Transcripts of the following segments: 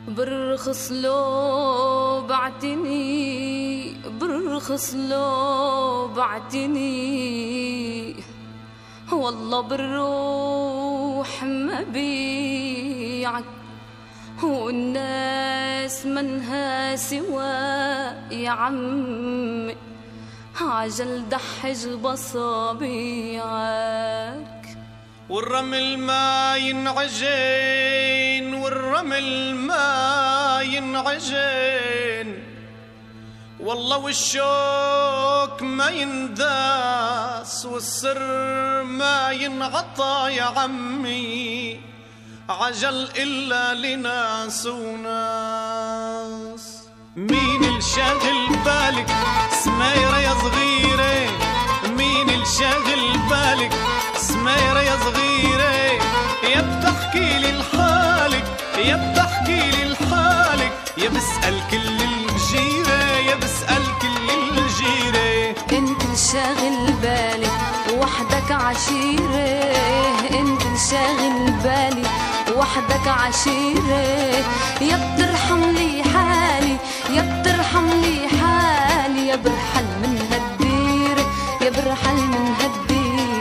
برخص لو بعتني، برخص لو بعتني، والله بالروح ما بيعك، والناس منها سوا يا عمي، عجل دحج بصابيعك. والرمل ما ينعجن، والرمل ما ينعجن، والله والشوك ما ينداس، والسر ما ينعطى يا عمي، عجل إلا لناس وناس. مين الشاغل بالك سميرة يا صغيرة، مين الشاغل بالك سميرة يا صغيرة، يا بتحكي لي لحالك، يا بتحكي لي لحالك، يا بسأل كل الجيرة، يا بسأل كل الجيرة. انت الشاغل بالي وحدك عشيرة، انت الشاغل بالي وحدك عشيرة، يا بترحم لي حالي، يا بترحم لي حالي، يا برحل من هالديرة، يا برحل من هالديرة.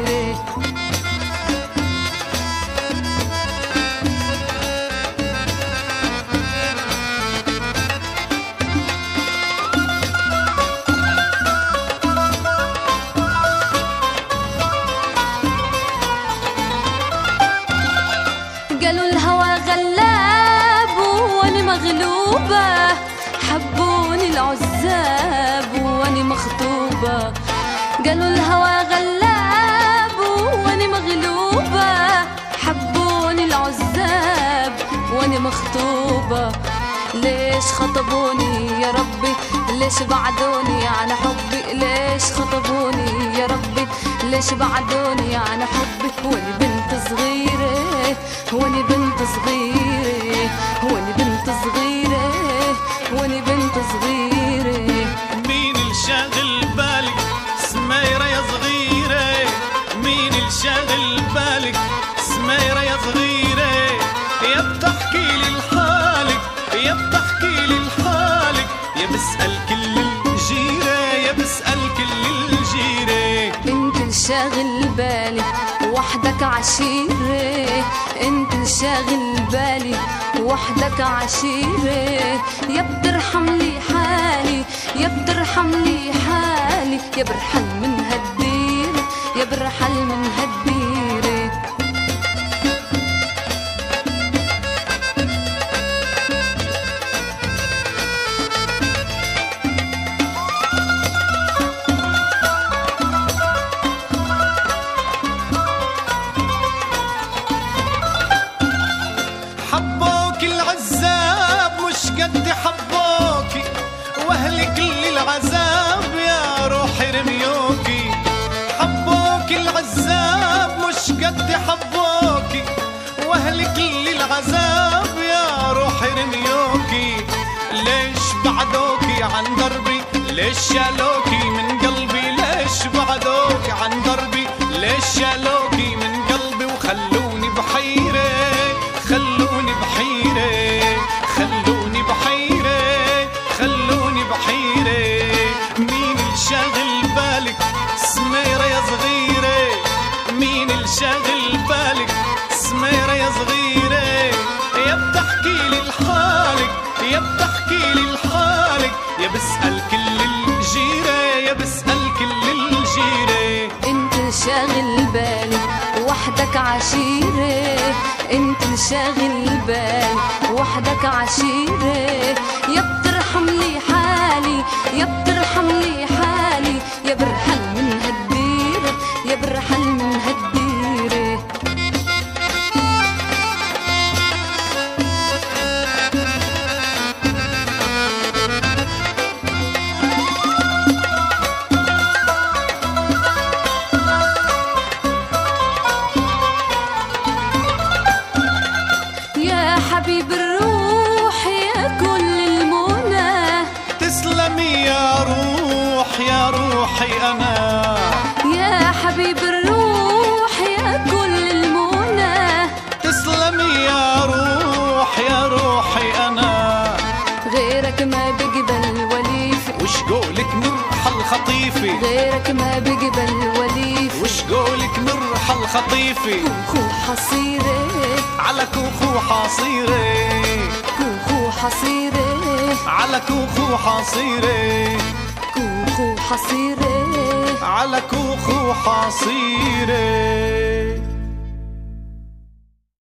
قالوا الهوى غلاب وانا مغلوبة، حبوني العزاب وانا مخطوبة. قالوا الهوى غلاب وانا مغلوبة، حبوني العزاب وانا مخطوبة. ليش خطبوني يا ربي، ليش بعدوني عن حبي، ليش خطبوني يا ربي، ليش بعدوني عن حبي، وانا بنت صغيرة، وانا بنت صغيرة، وانا بنت صغيرة، وانا بنت صغيرة. مين الشاغل بالك سميرة يا صغيرة، مين الشاغل بالك سميرة يا صغيرة، يا بتحكي لي لحالك، يا بتحكي لي لحالك، يا بسأل كل الجيرة، يا بسأل كل الجيرة. انت الشاغل بالي وحدك عشيرة، انت الشاغل بالي وحدك عشيرة، يا بترحم لي حالي، يا بترحم لي حالي، يا برحل من هالديرة، يا برحل من هالديرة. حبوك العزاب مش قد حبوكي، واهل كل العذاب يا روحي رميوكي. حبوك العزاب مش قد حبوكي، واهل كل العذاب يا روحي رميوكي. ليش بعدوكي عن دربي، ليش شالوكي من قلبي، ليش بعدوكي عن دربي، ليش شالوكي من قلبي، وخلوني بحيرة، خلوني بحيرة، خلوني بحيرة، خلوني بحيرة. مين الشاغل بالك سميرة يا صغيرة، مين الشاغل بالك سميرة يا صغيرة، يا بتحكي لي لحالك، يا بتحكي لي لحالك، يا بسأل كل الجيرة، يا بسأل كل الجيرة. انت الشاغل بالي وحدك عشيرة، انت الشاغل بالي وحدك عشيرة، يا بترحم لي حالي، يا بترحم لي حالي، يا برحل من هالديرة، يا برحل من هالديرة. حبيب الروح يا بقبل وليفي وش قولك مرحل خطيفي غيرك ما بقبل وليفي وش قولك مرحل خطيفي كوخو حصيري على كوخو حصيري كوخو حصيري على كوخو حصيري كوخو حصيري على كوخو حصيري